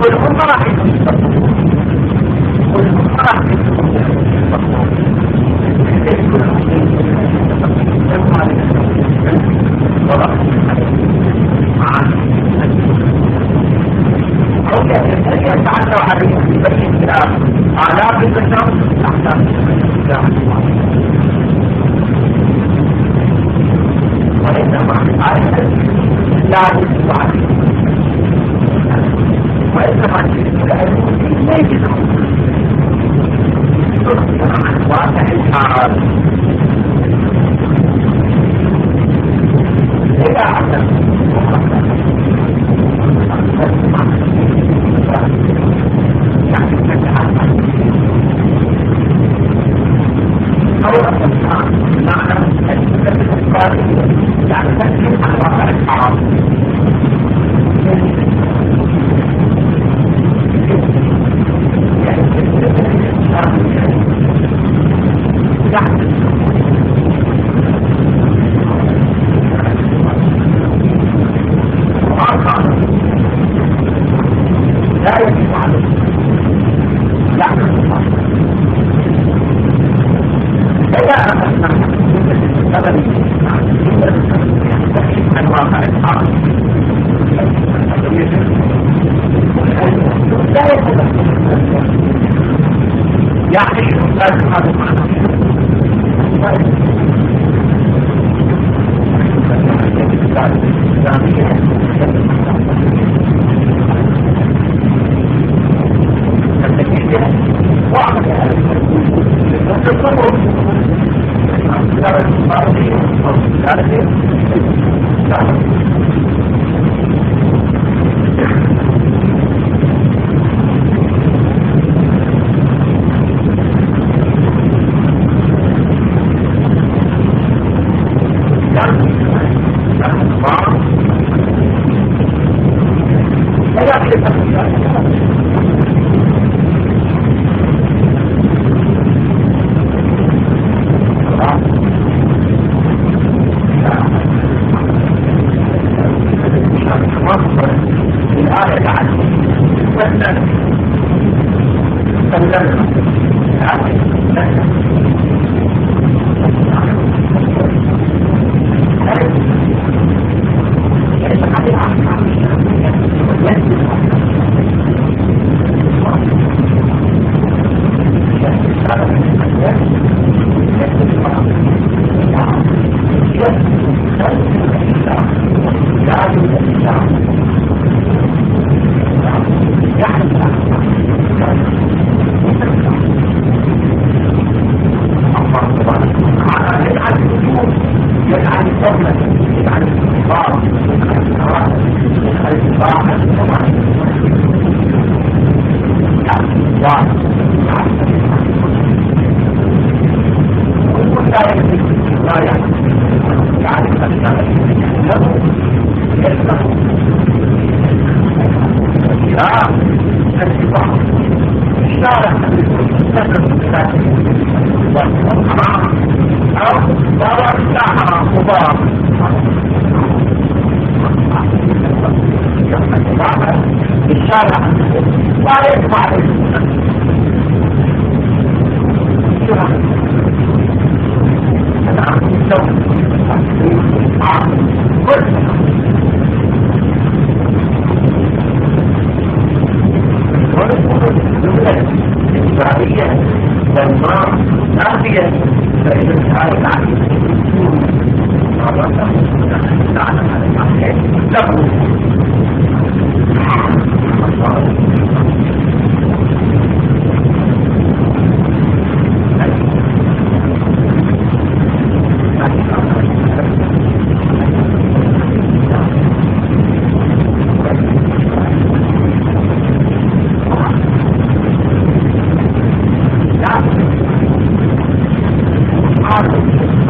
والهم راح يتصرفوا والهم راح يتصرفوا يتعلم عليه يبين آلاف البشر أحسن وإنما لا يجب عليه وإنما لا يجب عن واقع الحال إذا عدم Thank you.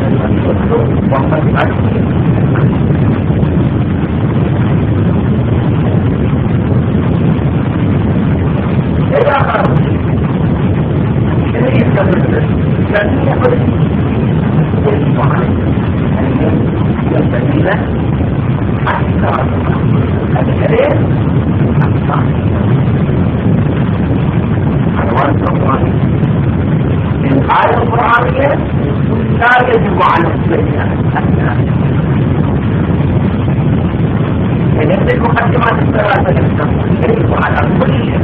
الآية القرآنية لا يجب على السيئة يعني المقدمات الثلاثة يجب على كل شيء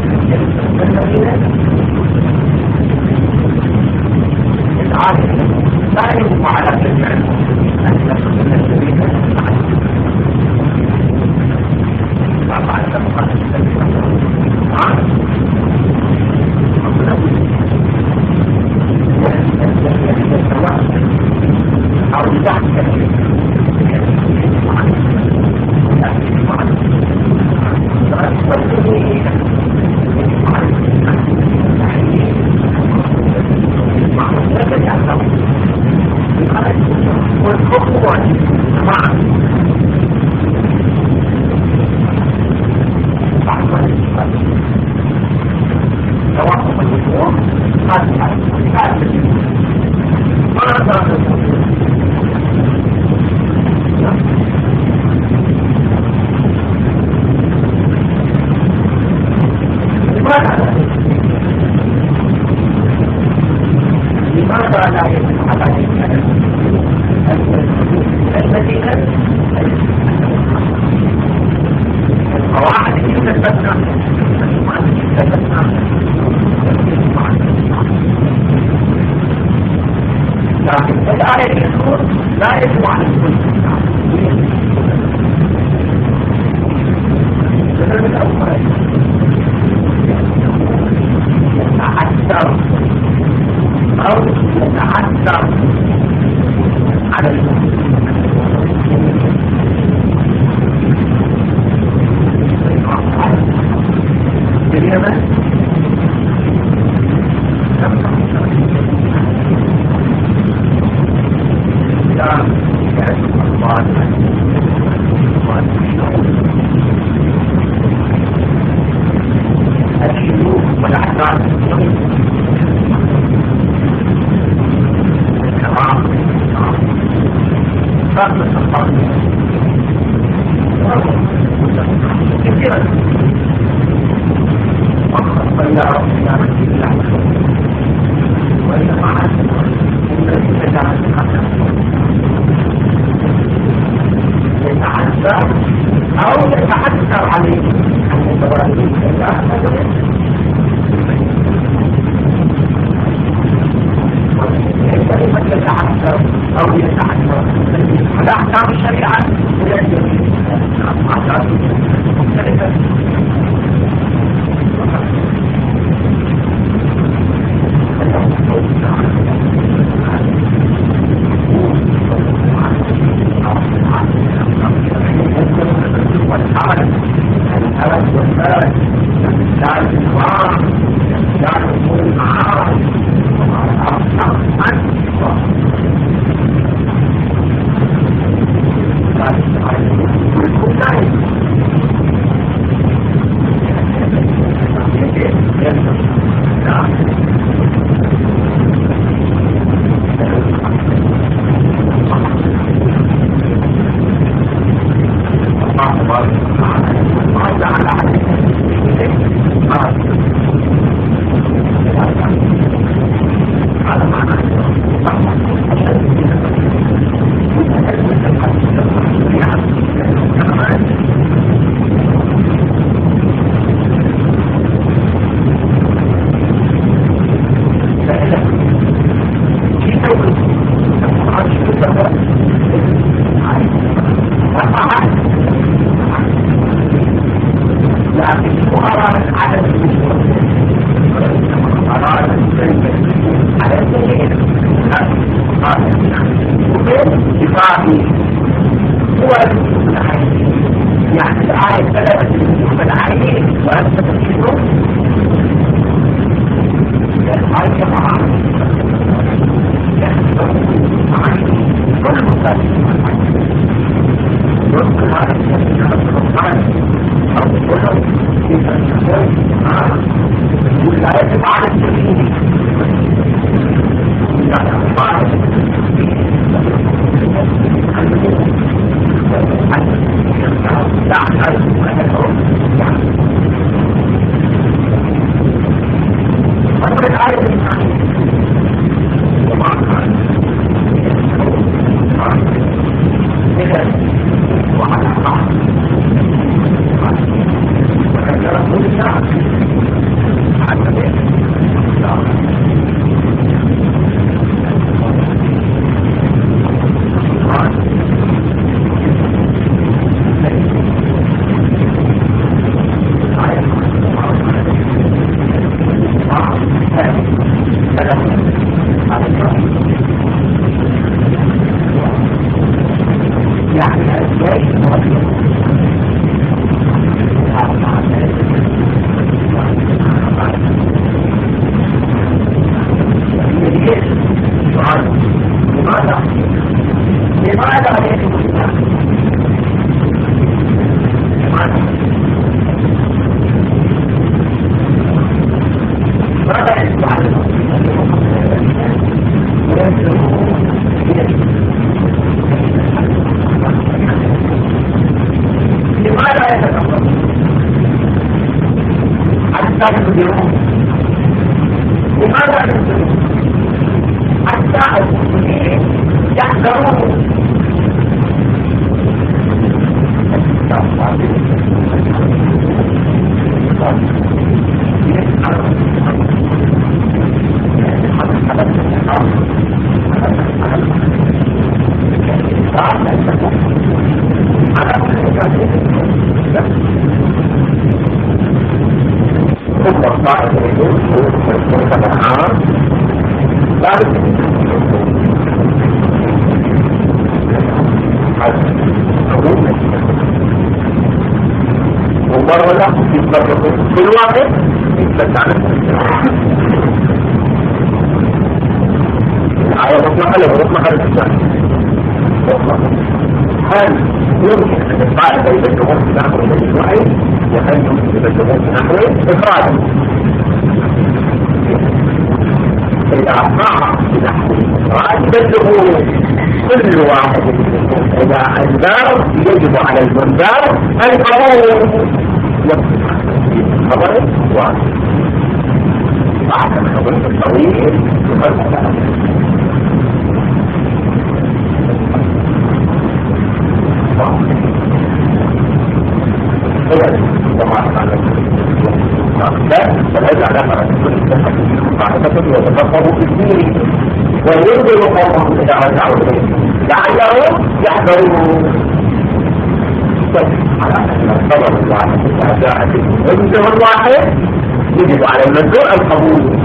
الآية لا يجب على جميع أن يكون السبيل لماذا لا يجب على المدينة القواعد يتبنى لكن الآية يقول لا يجب على الكل يتعثر أو يتعثر على اليمن الشيوخ والأحزاب فقط الصحابي كثيرا وقد بلغ إلى مسجد الله وإلى معاد الذي تجعل يتعذر أو يتحسر عليه أن يتواليه لمن يتعثر أو يتعثر على أحكام الشريعة ويجب أحكام مختلفة والحرج الحرج والفرج لا الإكرام لا الأمور المعارض يعني الآية ثلاثة من العين وأنت تكتبه الآية معها في الواقع يثبت على الآية مطلقة له مطلقة للإنسان. هل يمكن أن يفعل بين الجمهور في نحو الوحي وهل يمكن بين الجمهور في نحو إفراد؟ إذا أصنع في نحو إفراد فالجمهور كل واحد إذا أنذر يجب على المنذر القبول خبر واحد بعد الخبر الطويل يخلق وينزل قومهم إلى رجعوا لعلهم يحذرون على أن الخبر الواحد إذا جاءت المنزل الواحد يجب على المنزل القبول.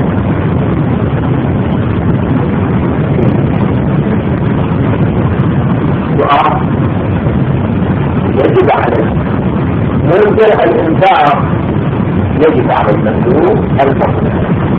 يجب على المنزل الإنذار يجب على المنزل القبول.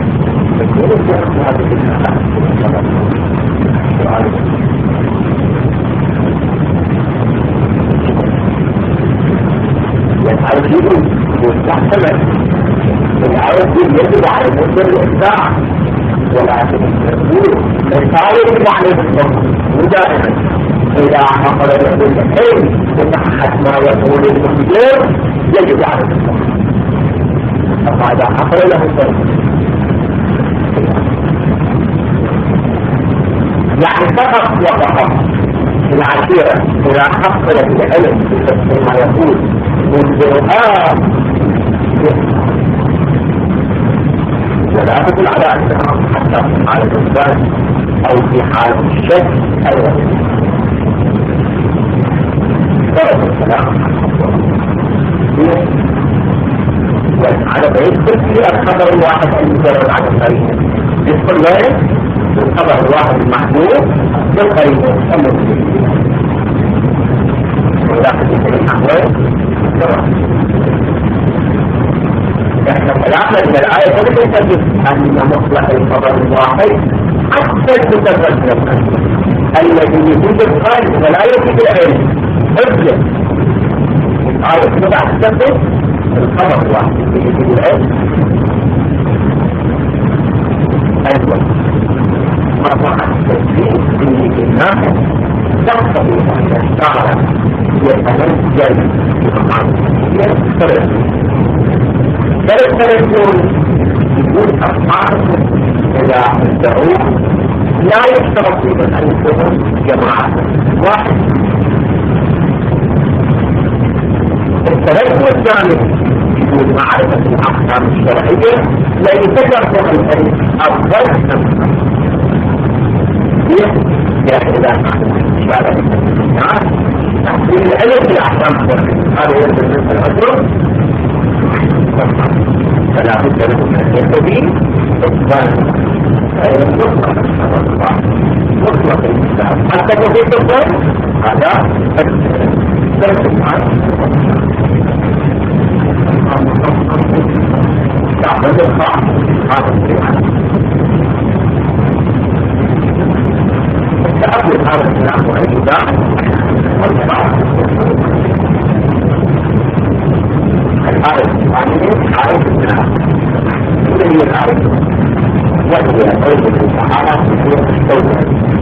يتعرضون مستحسنا العرض يجب على المنزل الإنذار ولكن المنزل يجب عليه الصبر ودائما إذا حصل له الحين وتحت ما يقول المنذر يجب عليه الصبر. أما إذا حصل له الصبر يعني فقط وفقط العشيرة إذا حصلت العلم ما يقول منذرها ولا تقول على أنها حتى في حال الإنسان أو في حال الشك أيضا درجة السلام على بيدخل في الخبر الواحد المجرد على الطريق يدخل وين الخبر الواحد المحمول بالطريق ولكن في الأحوال احنا طلعنا من الآية تجد أن مصلح الخبر الواحد حتى المتفلسف الذي يجيب القلب ولا يجيب العلم ابدا عارف كده احسن الخبر الواحد اللي يجيب العلم ايضا مرة التسليم اللي الناس تقتضي ان الشعر يتنزل يقول أصحابه إذا ادعوه لا يشترط فيهم أن يكونوا جماعة واحد. التنزل الثاني يقول معرفة الأحكام الشرعية لا يتجرب الفريق أفضل إذا تحصيل العلم في الأحكام الشرعية هذا يجب أن الأجر فلا بد له من يستبين إثبات مطلق الإسلام حتى تفيد الضر هذا تعمل الخاص هذا السلام تأخذ هذا السلام والإبداع العارف السلام هي العارف وهي أوجه السعادة في التوبة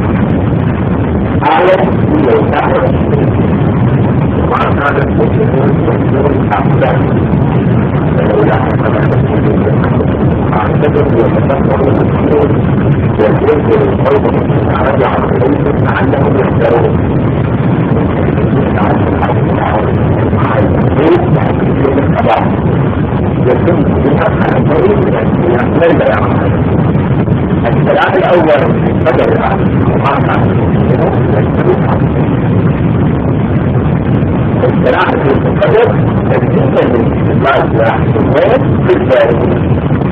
آية هي السعادة وما كان المسلمون يحسنون أحسن فلولا أن المسلمين أعتقد وتفكروا المسلمون ويذكر القوم رجع إليهم لعلهم يحذرون الكلام الأول بدل الكلام في القدر بالنسبة للاستدلال بالغير في الجاهلية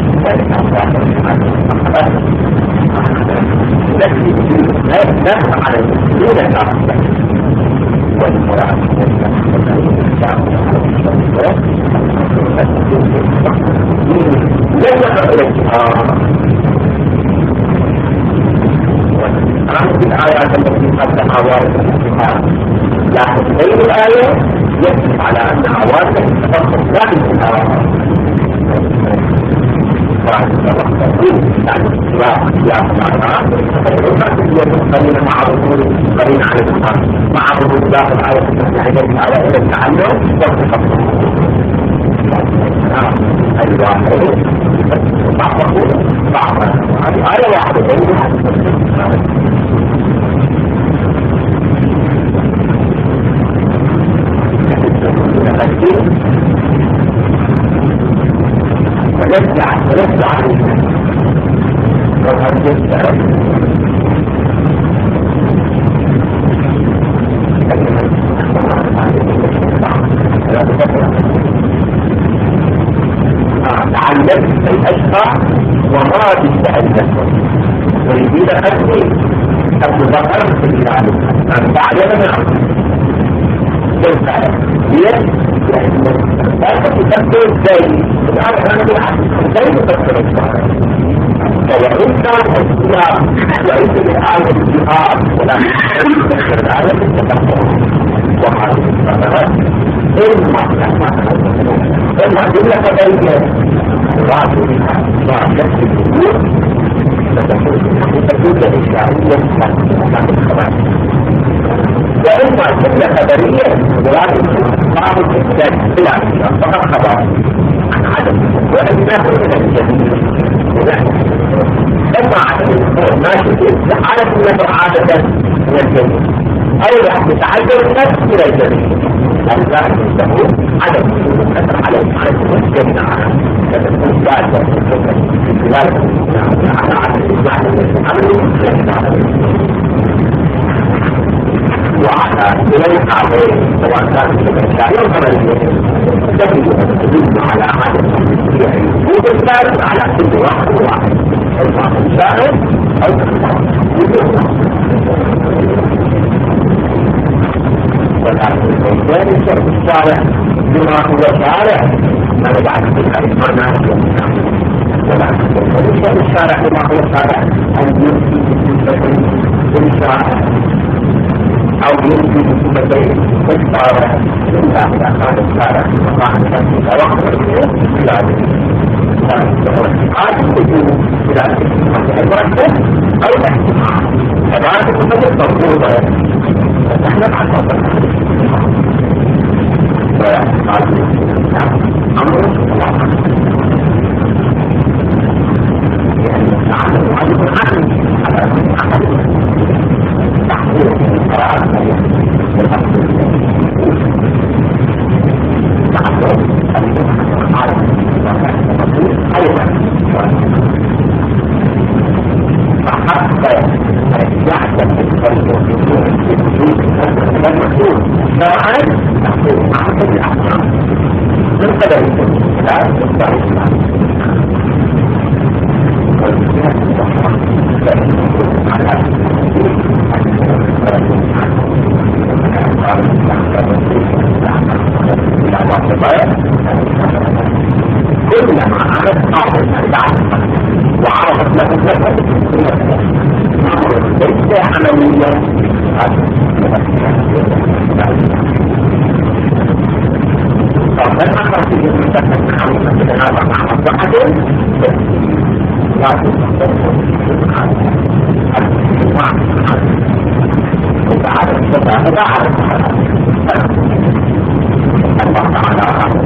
التي لا تدافع على المسلمين الأخرى والمراد هذه الآيات التي قدمها وارد الاتفاق لكن غير الآية يجب على أن عوارض التفق ذات الآيات مع قرين على الإسلام مع ردود داخل آية التي على إلى التعلم والتفق الواحد بعض هذه آية واحدة بينها ونفع عليها وهذا تعلمت الأشقى وما بالتألف ويريد أني أتذكر في الإعلام أن تعلمنا كيف لأن لا تفكر ازاي الآن أنا بالعكس ازاي تفكر الشعر وإن كان الإسلام ليس بالآن الجهاد ولا تفكر الآن بالتفكر وهذه الصلاة إما جملة قضية راد بها مع نفس الجمهور فتكون الإسلامية مكان الخبر وإما جملة قدرية ولكن بعض الإنسان بلا فقط خبر عن عدم وإنه من الجميل إما عدم الأمور ماشي على النظر عادة من الجميل أو يتعلم النفس إلى الجميل الإنسان له عدم النظر على الجميل فتكون بعد وعلى إليك عليه سواء كان في الشعير خبرية تدل على عدم الشيء وبالتالي على كل واحد إما الشاعر أو ولكن الإنسان يشرب الشارع بما هو شارع ما يبعث بالأيمان الشارع كما هو الشارع أن يمشي بالشارع أو يمشي بسببين والشارع إلا إذا كان الشارع مقام نفسه وقت هذا يجب إلى المرتب أو الاحتمال فبعد كل الضرورة نحن عن أمر الله يعني نعلم عنه على تحقيق القرآن أيضا فحتى يعلم القلب المسؤول شرعا تحقيق عقد الأحكام من قبل لا يستطيع كلما عملت أعظم بعد وعرفت له النفس ليس عمليا فلما أخذت في المستقبل حاولت بهذا مع مصلحة لا تستطيع الله تعالى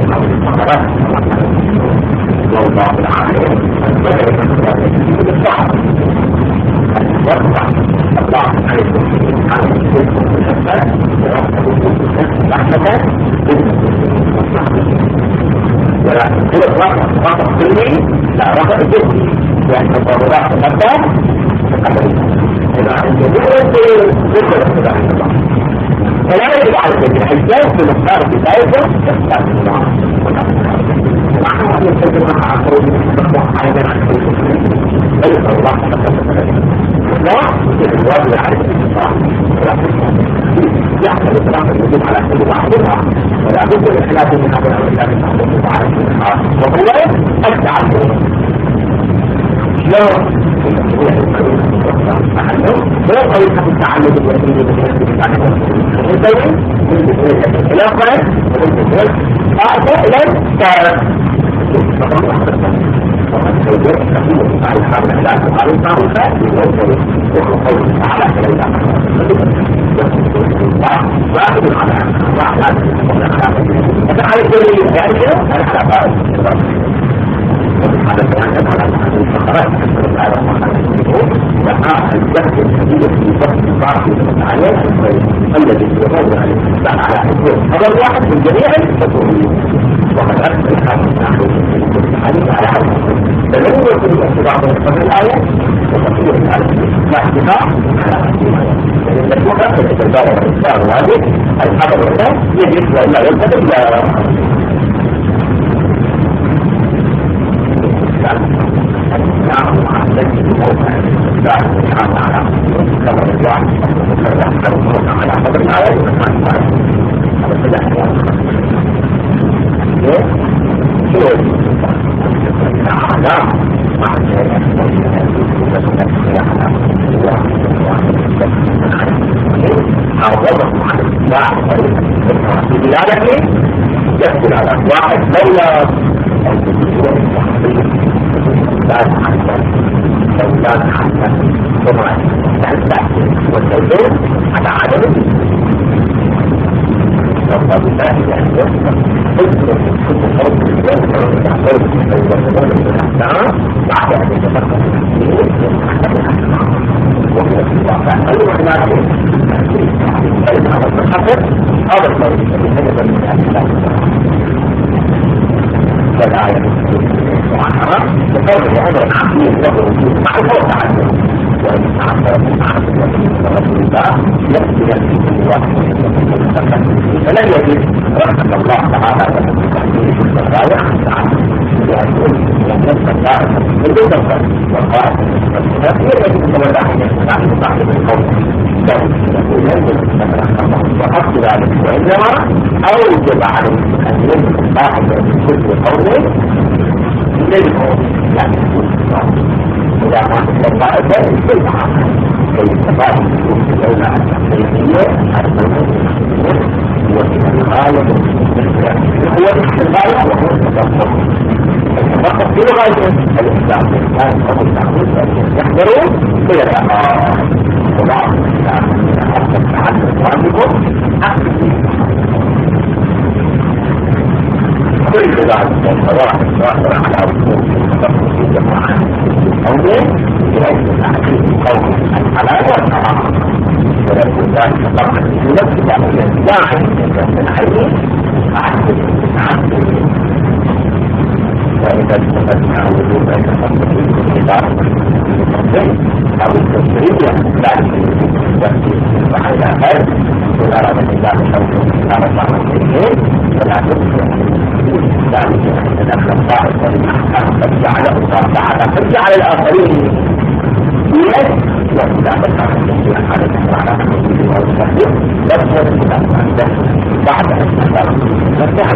والله العالم بالصعب يرفع الله عليكم ولكن كل رفع كلي لا رفع جسدي لأن الضرورات تبدأ إذا الجميع يقول فلا يجب على الحجاج في مقدار بدايته يختار الله ونحن نتكلم عن خروج المصباح أيضا عن خروج بل الله لا يجب الواجب على الإصلاح يحصل إطلاق الوجود على كل بعضها ولا بد من خلاف من هذا الأولاد المحبوب على الإصلاح وهو التعلم شلون لا طريقة التعلم الوحيدة بالنسبة للتعلم إلى قرن أعطى إلى التعلم وقد سيجب تقول على الحرب لا تقال معروفة وقول تعالى كليلا واحد على واحد فتعالى الجليل يعني كده أنا حلقات هذا كلام على الفقرات وقع الجهد الشديد في ضغط الضعف عليه الذي يضر على الانسان على حكمه هذا الواحد من جميع الحكوميين وقد ارسل الحاكم على حكمه فلم يكن الاعتبار من الايه وتطبيق الاعتبار على حكمه لان الموقع في التجاره والاسلام واجب الحضر والناس يجب ولا يلتزم لا واحد لولا كان حتى طبعا والتوجيه على عدم والله بالله يعني يصبح كل صوت بعد أن يتفقد وهو في الواقع أيضا هناك هذا المحقق هذا الطريق الذي هدف من الأسلام فالآية سبحانها بقوله هذا العقيم له وجود مع الفوق عنه وإن تعبر من عبد رسول الله يأتي يأتي كل واحد فلن يجد رحمة الله تعالى وتحديد الشرائع تعالى لأنه ينفذ الدائرة من دون الفرق والقائد والصفات هي التي تتولى أن يستعمل صاحب القول يقول ينزل وقصد ذلك وإنما أوجب عليه أن ينزل صاحب كل قول للموت لا إذا ما تستطاع ذلك كل عام كي يستطاع الدولة التقليدية ومن الغاية هو الغاية وهو التدخل التدخل في الغاية الإسلام كان قبل التعبير يحضرون إلى الأمام وبعض الإسلام حتى التعلم واجبه كل ذلك الصلاح الظاهرة على وجود التدخل في الجماعة أولين بحيث التحقيق قول الحلال والحرام ولكن ذلك طبعا ينفذ على الداعي من عليه أحسن وإذا استفدنا وجود التخصص في الإدارة أو التسرية ذلك وعلى هذا إذا أراد الله شوكه إدارة بعض الشيئين فلا تبقى ذلك تدخل الله والأحكام قد جعله الله تعالى قد جعل الآخرين وإذا بقى التسريح على الإسلام والتسريح لفظ الإسلام بعد الإسلام نفتح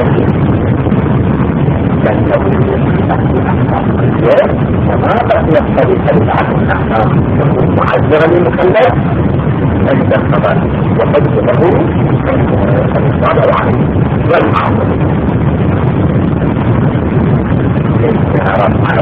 وما قد يختلف عن الأحكام معذرا للمكلف عند القضاء وقد له الإصرار عليه والمعاملة الاستعارات على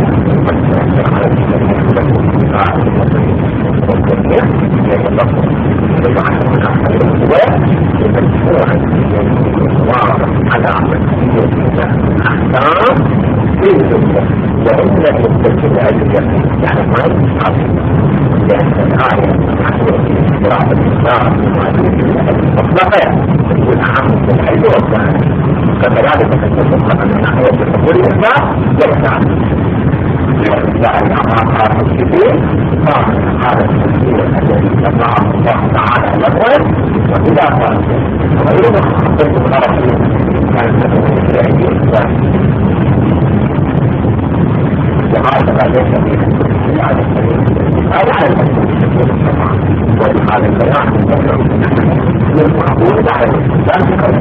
وإن المستشفى العلمية يعني ما يصعب لأن الآية قراءة الإسلام مطلقة تكون أهم من العلم والثاني كذلك تكون مطلقة من ناحية تقبل الإسلام والثاني يعني الأعماق الكثير صار هذا التفسير الذي سماه الله تعالى لهم وإذا قال غيره خطة الغرب كان تكون في الإسلام وهذا ليس فيه على السبيل هذا على السبيل ولهذا البيان للمعقول بعد الإسلام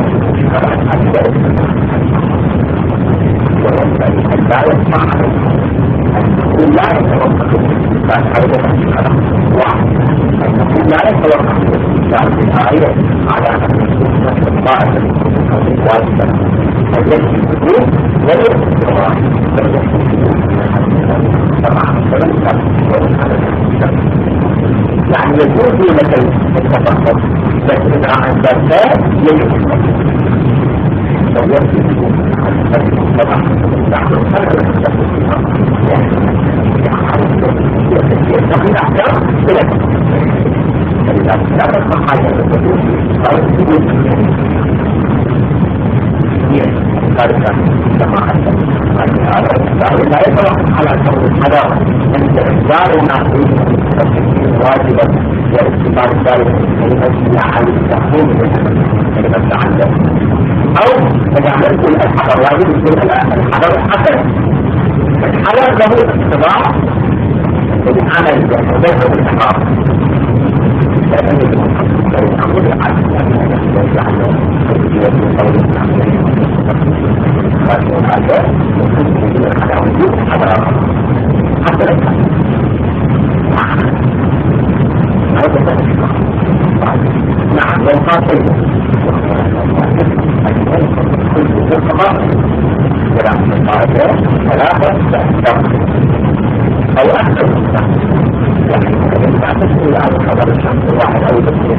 وينبغي أن لا يسمع أنه لا يتوقف الإنسان أيضا واحد أنه لا يتوقف الإنسان في الآية على أن السنة الطائفة الواجبة فيجب الوجود وليس الجواب بل يجب يعني يجوز لك التفقد لكن عن ذلك يجب لا يتوقف على كون الحضارة من إصدار الناس واجبا واستقبال ذلك لنفسه على التحكيم كلمة تعلم أو فجعل يقول الحضر واجب يقول الحضر حسن الحضر له اقتضاء العمل وليس بالإحرام لأن الأمر العدل أن يجعل تربية قول هذا يكون على وجود حضارة حتى لك نعم والقاتل كل القضاء ولكن القاعدة ثلاثة أو أكثر يعني لا تسأل عن خبر الشخص الواحد أو تسأل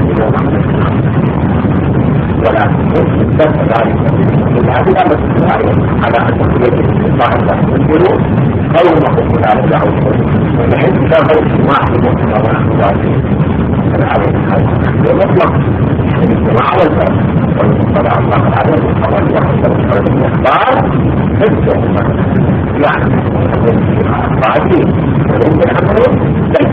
ولكن يثبت ذلك هذه لا تسأل على أن تكون الصاحب لا تسأله أو مخصوص على الدعوة بحيث كان واحد ممكن أو نحن ذلك عليه الحاجة ومطلق الاجتماع والفرق والمصطلع الله عليه الخبر يحصل الفرق الإخبار حسه يعني فعجيب ويمكن أمره ليس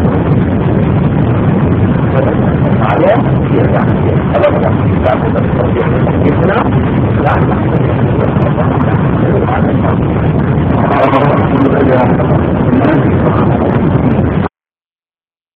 عليه يرجع خبرنا لا تتصدق بتحديثنا لا نحن